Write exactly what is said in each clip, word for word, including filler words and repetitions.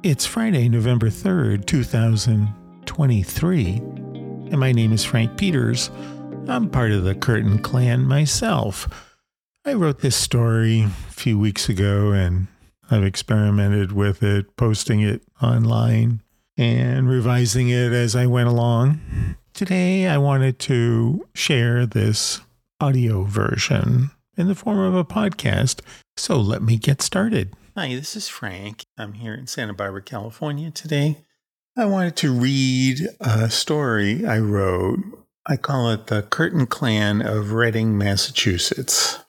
It's Friday, November third, two thousand twenty-three, and my name is Frank Peters. I'm part of the Curtain Clan myself. I wrote this story a few weeks ago, and I've experimented with it, posting it online and revising it as I went along. Today, I wanted to share this audio version in the form of a podcast, so let me get started. Hi, this is Frank. I'm here in Santa Barbara, California today. I wanted to read a story I wrote. I call it The Curtain Clan of Reading, Massachusetts.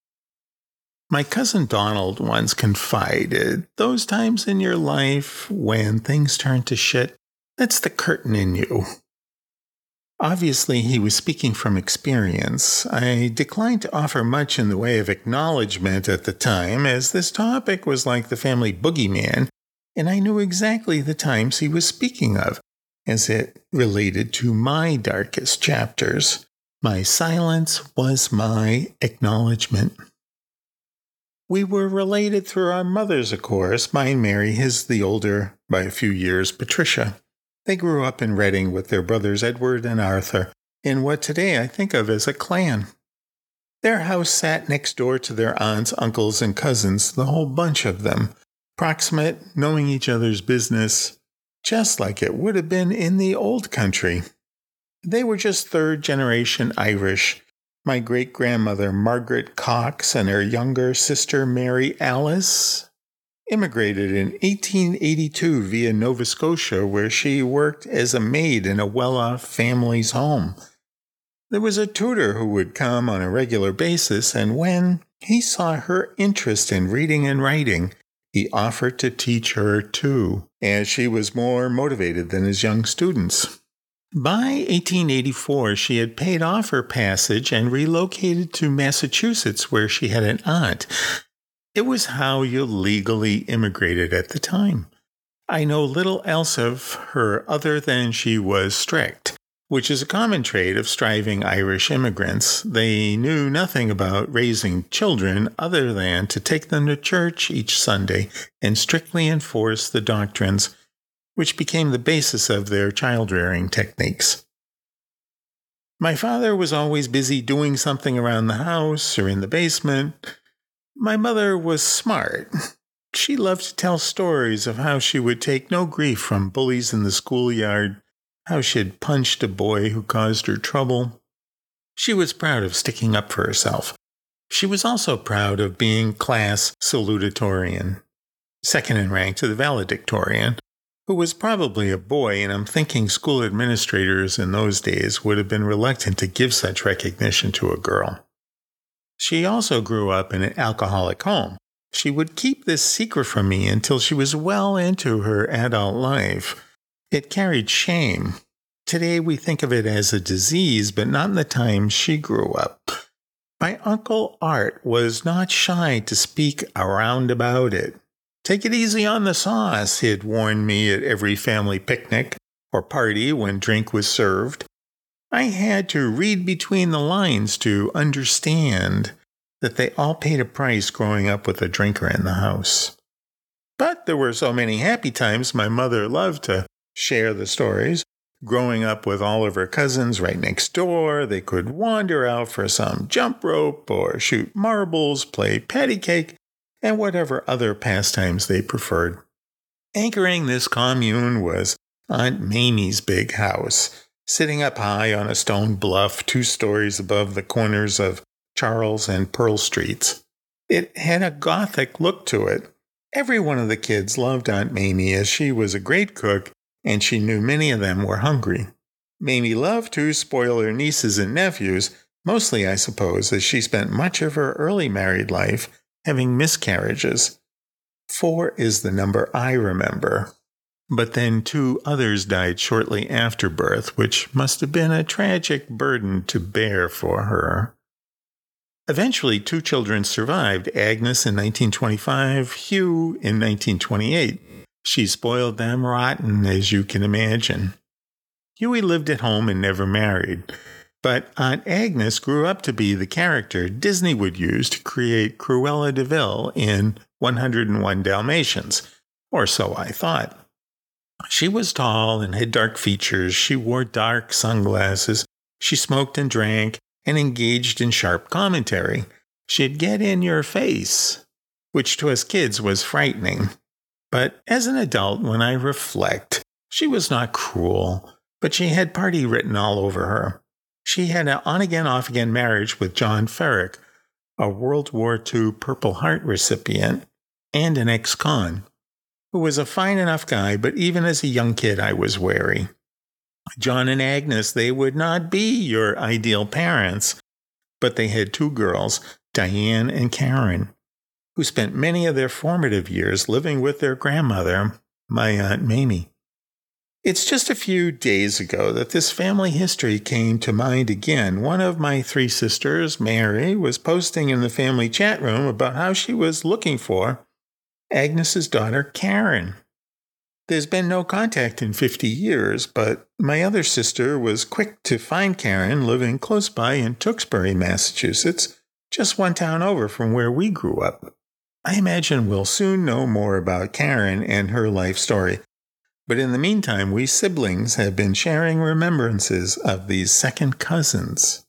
My cousin Donald once confided, those times in your life when things turn to shit, that's the curtain in you. Obviously, he was speaking from experience. I declined to offer much in the way of acknowledgement at the time, as this topic was like the family boogeyman, and I knew exactly the times he was speaking of, as it related to my darkest chapters. My silence was my acknowledgement. We were related through our mothers, of course, mine Mary, his the older by a few years, Patricia. They grew up in Reading with their brothers Edward and Arthur, in what today I think of as a clan. Their house sat next door to their aunts, uncles, and cousins, the whole bunch of them, proximate, knowing each other's business, just like it would have been in the old country. They were just third-generation Irish. My great-grandmother, Margaret Cox, and her younger sister, Mary Alice, immigrated in eighteen eighty-two via Nova Scotia, where she worked as a maid in a well-off family's home. There was a tutor who would come on a regular basis, and when he saw her interest in reading and writing, he offered to teach her too, as she was more motivated than his young students. By eighteen eighty-four, she had paid off her passage and relocated to Massachusetts, where she had an aunt. It was how you legally immigrated at the time. I know little else of her other than she was strict, which is a common trait of striving Irish immigrants. They knew nothing about raising children other than to take them to church each Sunday and strictly enforce the doctrines, which became the basis of their child-rearing techniques. My father was always busy doing something around the house or in the basement. My mother was smart. She loved to tell stories of how she would take no grief from bullies in the schoolyard, how she had punched a boy who caused her trouble. She was proud of sticking up for herself. She was also proud of being class salutatorian, second in rank to the valedictorian, who was probably a boy, and I'm thinking school administrators in those days would have been reluctant to give such recognition to a girl. She also grew up in an alcoholic home. She would keep this secret from me until she was well into her adult life. It carried shame. Today we think of it as a disease, but not in the time she grew up. My Uncle Art was not shy to speak around about it. Take it easy on the sauce, he'd warned me at every family picnic or party when drink was served. I had to read between the lines to understand that they all paid a price growing up with a drinker in the house. But there were so many happy times. My mother loved to share the stories. Growing up with all of her cousins right next door, they could wander out for some jump rope or shoot marbles, play patty cake, and whatever other pastimes they preferred. Anchoring this commune was Aunt Mamie's big house, sitting up high on a stone bluff two stories above the corners of Charles and Pearl Streets. It had a Gothic look to it. Every one of the kids loved Aunt Mamie, as she was a great cook, and she knew many of them were hungry. Mamie loved to spoil her nieces and nephews, mostly, I suppose, as she spent much of her early married life having miscarriages. Four is the number I remember. But then two others died shortly after birth, which must have been a tragic burden to bear for her. Eventually, two children survived, Agnes in nineteen twenty-five, Hugh in nineteen twenty-eight. She spoiled them rotten, as you can imagine. Hughie lived at home and never married, but Aunt Agnes grew up to be the character Disney would use to create Cruella de Vil in one oh one Dalmatians, or so I thought. She was tall and had dark features. She wore dark sunglasses. She smoked and drank and engaged in sharp commentary. She'd get in your face, which to us kids was frightening. But as an adult, when I reflect, she was not cruel, but she had party written all over her. She had an on-again, off-again marriage with John Ferrick, a World War Two Purple Heart recipient, and an ex-con, who was a fine enough guy, but even as a young kid, I was wary. John and Agnes, they would not be your ideal parents, but they had two girls, Diane and Karen, who spent many of their formative years living with their grandmother, my Aunt Mamie. It's just a few days ago that this family history came to mind again. One of my three sisters, Mary, was posting in the family chat room about how she was looking for Agnes's daughter, Karen. There's been no contact in fifty years, but my other sister was quick to find Karen living close by in Tewksbury, Massachusetts, just one town over from where we grew up. I imagine we'll soon know more about Karen and her life story. But in the meantime, we siblings have been sharing remembrances of these second cousins.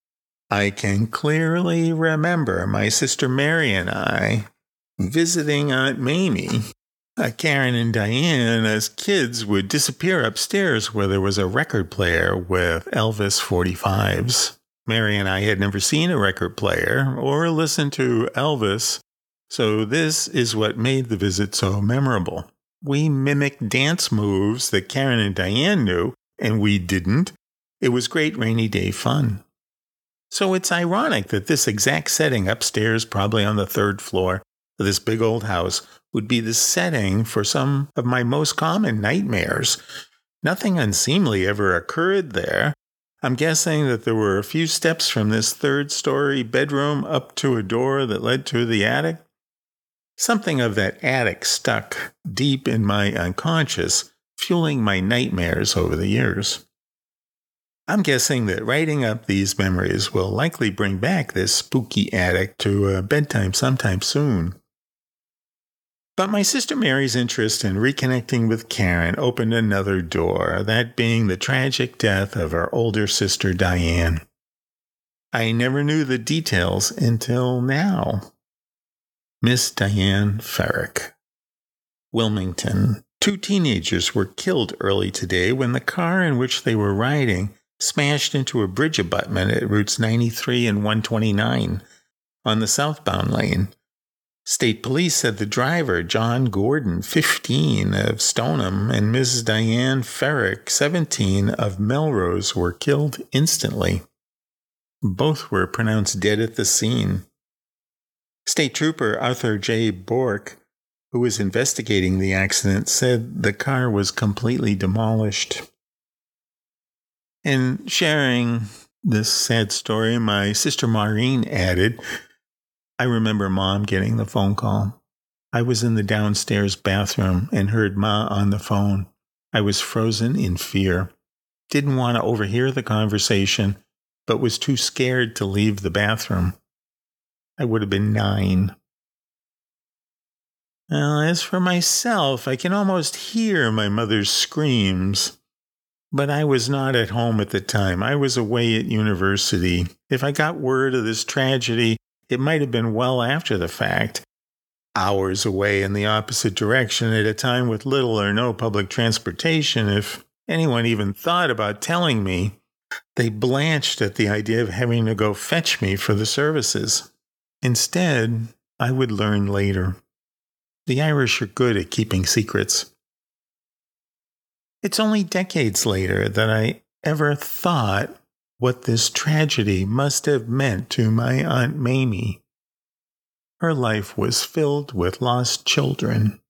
I can clearly remember my sister Mary and I visiting Aunt Mamie. Uh, Karen and Diane, as kids, would disappear upstairs where there was a record player with Elvis forty-fives. Mary and I had never seen a record player or listened to Elvis, so this is what made the visit so memorable. We mimicked dance moves that Karen and Diane knew, and we didn't. It was great rainy day fun. So it's ironic that this exact setting upstairs, probably on the third floor of this big old house, would be the setting for some of my most common nightmares. Nothing unseemly ever occurred there. I'm guessing that there were a few steps from this third-story bedroom up to a door that led to the attic. Something of that attic stuck deep in my unconscious, fueling my nightmares over the years. I'm guessing that writing up these memories will likely bring back this spooky attic to a bedtime sometime soon. But my sister Mary's interest in reconnecting with Karen opened another door, that being the tragic death of her older sister Diane. I never knew the details until now. Miss Diane Ferrick. Wilmington. Two teenagers were killed early today when the car in which they were riding smashed into a bridge abutment at routes ninety-three and one twenty-nine on the southbound lane. State police said the driver, John Gordon, fifteen, of Stoneham, and Missus Diane Ferrick, seventeen, of Melrose, were killed instantly. Both were pronounced dead at the scene. State Trooper Arthur J. Bork, who was investigating the accident, said the car was completely demolished. In sharing this sad story, my sister Maureen added, I remember Mom getting the phone call. I was in the downstairs bathroom and heard Ma on the phone. I was frozen in fear. Didn't want to overhear the conversation, but was too scared to leave the bathroom. I would have been nine. Well, as for myself, I can almost hear my mother's screams. But I was not at home at the time. I was away at university. If I got word of this tragedy, it might have been well after the fact. Hours away in the opposite direction at a time with little or no public transportation, if anyone even thought about telling me. They blanched at the idea of having to go fetch me for the services. Instead, I would learn later. The Irish are good at keeping secrets. It's only decades later that I ever thought what this tragedy must have meant to my Aunt Mamie. Her life was filled with lost children,